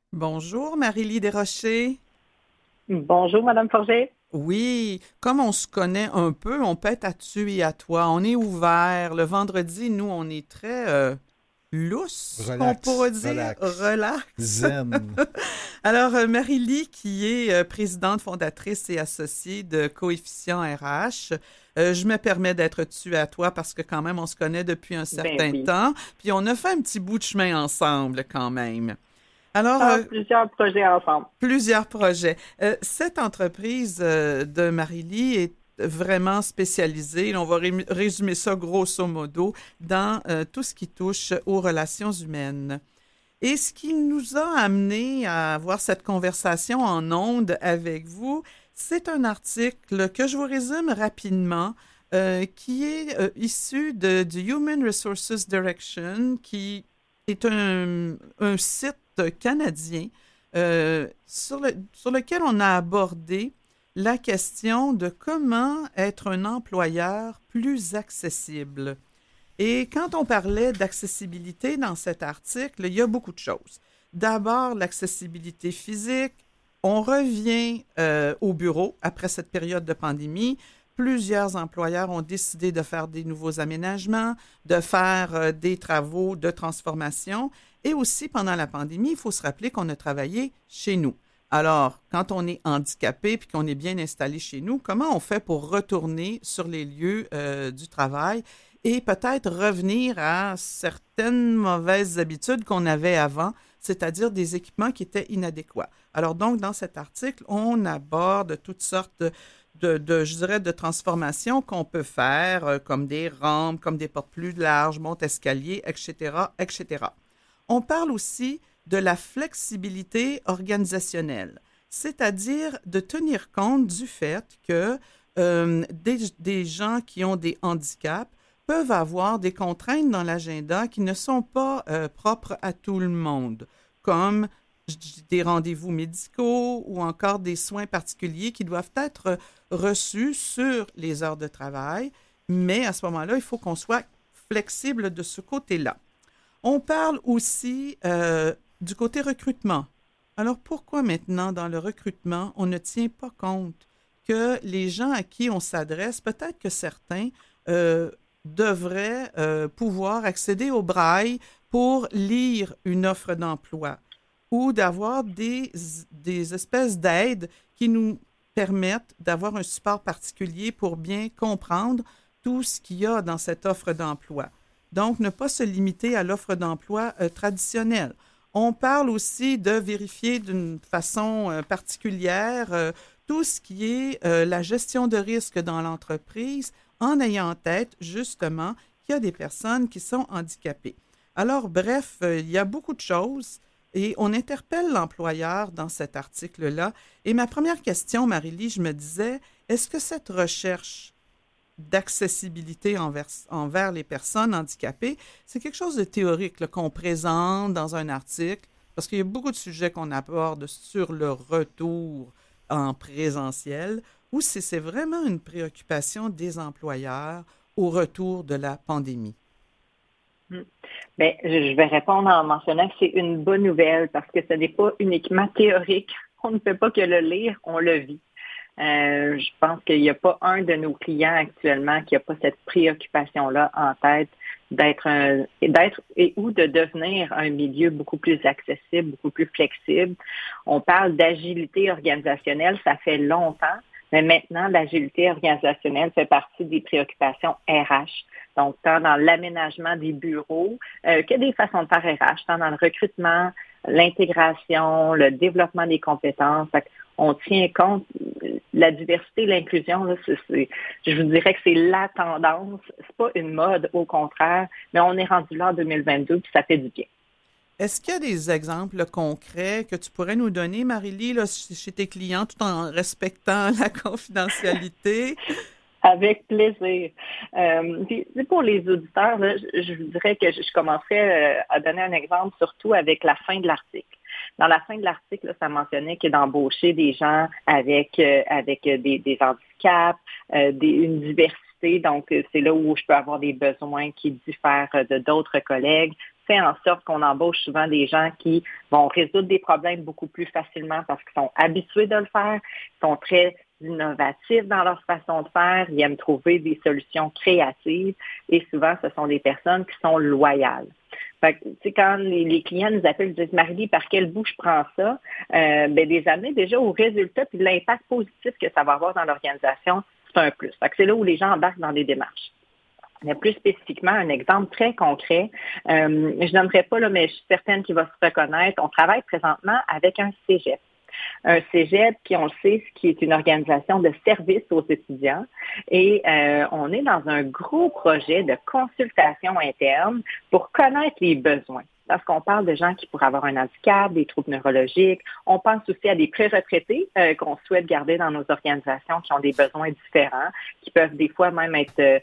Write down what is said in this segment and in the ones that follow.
Bonjour, Marie-Lie Desrochers. Bonjour, Madame Forget. Oui, comme on se connaît un peu, on peut être à tu et à toi. On est ouvert. Le vendredi, nous, on est très lousse, qu'on pourrait Relax, dire, relax, relax. zen. Alors, Marie-Lie, qui est présidente fondatrice et associée de Coefficient RH, je me permets d'être tu et à toi parce que quand même, on se connaît depuis un Ben certain oui. temps, puis on a fait un petit bout de chemin ensemble quand même. Alors, Ah, plusieurs projets ensemble. plusieurs projets. Cette entreprise de Marie-Lie est vraiment spécialisée. On va résumer ça grosso modo dans tout ce qui touche aux relations humaines. Et ce qui nous a amené à avoir cette conversation en ondes avec vous, c'est un article que je vous résume rapidement, qui est issu du Human Resources Direction, qui est un site canadien sur lequel on a abordé la question de comment être un employeur plus accessible. Et quand on parlait d'accessibilité dans cet article, il y a beaucoup de choses. D'abord, l'accessibilité physique. On revient au bureau après cette période de pandémie. Plusieurs employeurs ont décidé de faire des nouveaux aménagements, de faire des travaux de transformation. Et aussi, pendant la pandémie, il faut se rappeler qu'on a travaillé chez nous. Alors, quand on est handicapé puis qu'on est bien installé chez nous, comment on fait pour retourner sur les lieux du travail et peut-être revenir à certaines mauvaises habitudes qu'on avait avant, c'est-à-dire des équipements qui étaient inadéquats. Alors donc, dans cet article, on aborde toutes sortes je dirais, de transformations qu'on peut faire, comme des rampes, comme des portes plus larges, monte-escaliers, etc., etc. On parle aussi de la flexibilité organisationnelle, c'est-à-dire de tenir compte du fait que des gens qui ont des handicaps peuvent avoir des contraintes dans l'agenda qui ne sont pas propres à tout le monde, comme des rendez-vous médicaux ou encore des soins particuliers qui doivent être reçus sur les heures de travail. Mais à ce moment-là, il faut qu'on soit flexible de ce côté-là. On parle aussi du côté recrutement. Alors pourquoi maintenant dans le recrutement, on ne tient pas compte que les gens à qui on s'adresse, peut-être que certains devraient pouvoir accéder au braille pour lire une offre d'emploi ou d'avoir des espèces d'aides qui nous permettent d'avoir un support particulier pour bien comprendre tout ce qu'il y a dans cette offre d'emploi. Donc, ne pas se limiter à l'offre d'emploi traditionnelle. On parle aussi de vérifier d'une façon particulière tout ce qui est la gestion de risque dans l'entreprise en ayant en tête justement qu'il y a des personnes qui sont handicapées. Alors, bref, il y a beaucoup de choses et on interpelle l'employeur dans cet article-là. Et ma première question, Marie-Lie, je me disais, est-ce que cette recherche d'accessibilité envers les personnes handicapées, c'est quelque chose de théorique qu'on présente dans un article, parce qu'il y a beaucoup de sujets qu'on aborde sur le retour en présentiel, ou si c'est vraiment une préoccupation des employeurs au retour de la pandémie. Hmm. Ben, je vais répondre en mentionnant que c'est une bonne nouvelle parce que ce n'est pas uniquement théorique. On ne fait pas que le lire, on le vit. Je pense qu'il n'y a pas un de nos clients actuellement qui n'a pas cette préoccupation-là en tête d'être et ou de devenir un milieu beaucoup plus accessible, beaucoup plus flexible. On parle d'agilité organisationnelle, ça fait longtemps, mais maintenant, l'agilité organisationnelle fait partie des préoccupations RH. Donc, tant dans l'aménagement des bureaux que des façons de faire RH, tant dans le recrutement, l'intégration, le développement des compétences. On tient compte, la diversité, l'inclusion, là, je vous dirais que c'est la tendance. C'est pas une mode, au contraire, mais on est rendu là en 2022 puis ça fait du bien. Est-ce qu'il y a des exemples concrets que tu pourrais nous donner, Marie-Lie, là, chez tes clients, tout en respectant la confidentialité? Avec plaisir. Puis, pour les auditeurs, là, je vous dirais que je commencerai à donner un exemple, surtout avec la fin de l'article. Dans la fin de l'article, là, ça mentionnait que d'embaucher des gens avec des handicaps, une diversité. Donc, c'est là où je peux avoir des besoins qui diffèrent de d'autres collègues. fait en sorte qu'on embauche souvent des gens qui vont résoudre des problèmes beaucoup plus facilement parce qu'ils sont habitués de le faire, sont très innovatifs dans leur façon de faire, ils aiment trouver des solutions créatives et souvent, ce sont des personnes qui sont loyales. Fait que, tu sais, quand les clients nous appellent, ils disent Marie-Lie, par quel bout je prends ça? Les amener déjà au résultat puis l'impact positif que ça va avoir dans l'organisation, c'est un plus. Fait que c'est là où les gens embarquent dans des démarches. Mais plus spécifiquement, un exemple très concret, je ne donnerai pas, là, mais je suis certaine qu'il va se reconnaître. On travaille présentement avec un cégep. Un cégep qui, on le sait, qui est une organisation de service aux étudiants. Et on est dans un gros projet de consultation interne pour connaître les besoins. Parce qu'on parle de gens qui pourraient avoir un handicap, des troubles neurologiques. On pense aussi à des pré-retraités qu'on souhaite garder dans nos organisations qui ont des besoins différents, qui peuvent des fois même être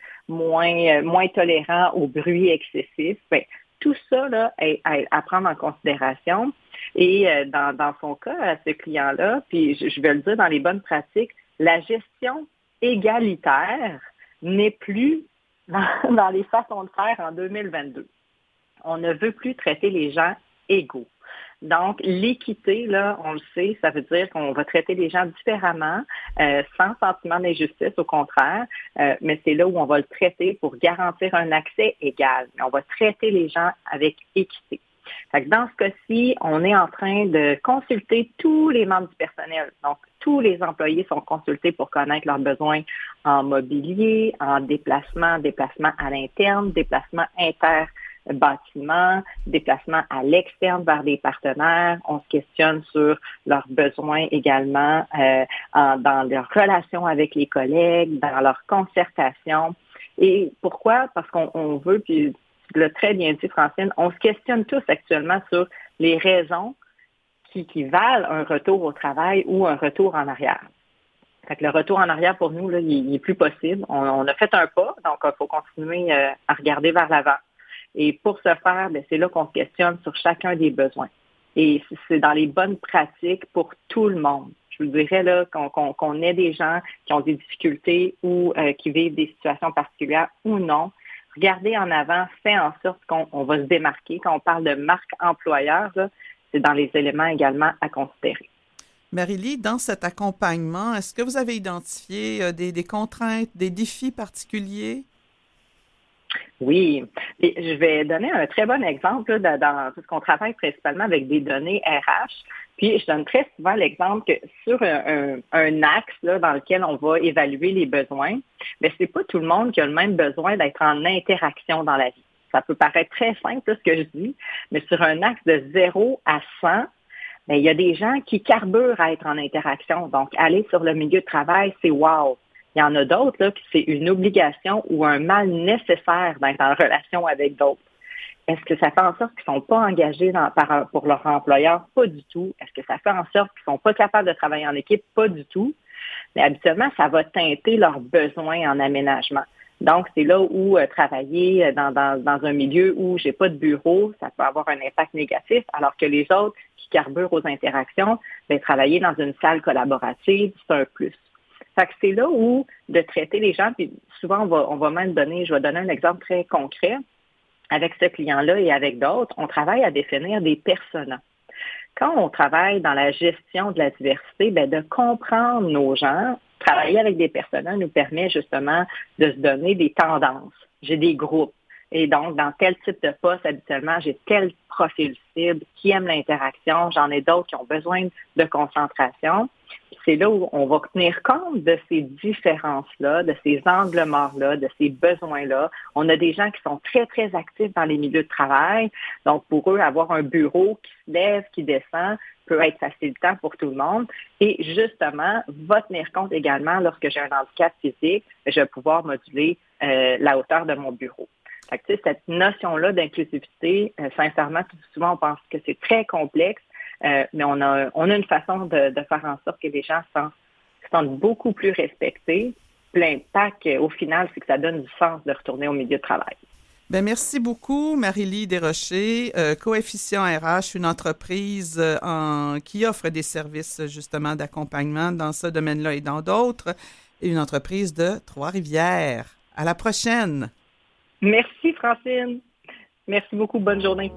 moins tolérants au bruit excessif. Bien, tout ça là, est à prendre en considération. Et dans son cas, à ce client-là, puis je vais le dire dans les bonnes pratiques, la gestion égalitaire n'est plus dans les façons de faire en 2022. On ne veut plus traiter les gens égaux. Donc, l'équité, là, on le sait, ça veut dire qu'on va traiter les gens différemment, sans sentiment d'injustice, au contraire, mais c'est là où on va le traiter pour garantir un accès égal. Mais on va traiter les gens avec équité. Fait que dans ce cas-ci, on est en train de consulter tous les membres du personnel. Donc, tous les employés sont consultés pour connaître leurs besoins en mobilier, en déplacement à l'interne, déplacement inter-bâtiment, déplacement à l'externe vers des partenaires. On se questionne sur leurs besoins également dans leurs relations avec les collègues, dans leur concertation. Et pourquoi? Parce qu'on veut, puis tu l'as très bien dit, Francine, on se questionne tous actuellement sur les raisons qui valent un retour au travail ou un retour en arrière. Fait que le retour en arrière, pour nous, là, il est plus possible. On a fait un pas, donc il faut continuer à regarder vers l'avant. Et pour ce faire, bien, c'est là qu'on se questionne sur chacun des besoins. Et c'est dans les bonnes pratiques pour tout le monde. Je vous dirais là qu'on ait des gens qui ont des difficultés ou qui vivent des situations particulières ou non. Regarder en avant fait en sorte qu'on va se démarquer. Quand on parle de marque employeur, là, c'est dans les éléments également à considérer. Marie-Lie, dans cet accompagnement, est-ce que vous avez identifié des contraintes, des défis particuliers? Oui. Et je vais donner un très bon exemple là, dans tout ce qu'on travaille principalement avec des données RH. Puis, je donne très souvent l'exemple que sur un axe là, dans lequel on va évaluer les besoins, mais c'est pas tout le monde qui a le même besoin d'être en interaction dans la vie. Ça peut paraître très simple, là, ce que je dis, mais sur un axe de 0 à 100, bien, il y a des gens qui carburent à être en interaction. Donc, aller sur le milieu de travail, c'est wow. Il y en a d'autres là, que c'est une obligation ou un mal nécessaire d'être en relation avec d'autres. Est-ce que ça fait en sorte qu'ils ne sont pas engagés pour leur employeur? Pas du tout. Est-ce que ça fait en sorte qu'ils ne sont pas capables de travailler en équipe? Pas du tout. Mais habituellement, ça va teinter leurs besoins en aménagement. Donc, c'est là où travailler dans un milieu où j'ai pas de bureau, ça peut avoir un impact négatif, alors que les autres qui carburent aux interactions, bien, travailler dans une salle collaborative, c'est un plus. Fait que c'est là où de traiter les gens, puis souvent on va même je vais donner un exemple très concret. Avec ce client-là et avec d'autres, on travaille à définir des personas. Quand on travaille dans la gestion de la diversité, bien, de comprendre nos gens, travailler avec des personas nous permet justement de se donner des tendances. J'ai des groupes. Et donc, dans tel type de poste, habituellement, j'ai tel profil cible qui aime l'interaction. J'en ai d'autres qui ont besoin de concentration. C'est là où on va tenir compte de ces différences-là, de ces angles morts-là, de ces besoins-là. On a des gens qui sont très, très actifs dans les milieux de travail. Donc, pour eux, avoir un bureau qui se lève, qui descend, peut être facilitant pour tout le monde. Et justement, va tenir compte également, lorsque j'ai un handicap physique, je vais pouvoir moduler la hauteur de mon bureau. Fait que, tu sais, cette notion-là d'inclusivité, sincèrement, souvent, on pense que c'est très complexe, mais on a une façon de faire en sorte que les gens se sentent beaucoup plus respectés. L'impact, au final, c'est que ça donne du sens de retourner au milieu de travail. Bien, merci beaucoup, Marie-Lie Desrochers, Coefficient RH, une entreprise qui offre des services justement d'accompagnement dans ce domaine-là et dans d'autres, et une entreprise de Trois-Rivières. À la prochaine! Merci, Francine. Merci beaucoup. Bonne journée.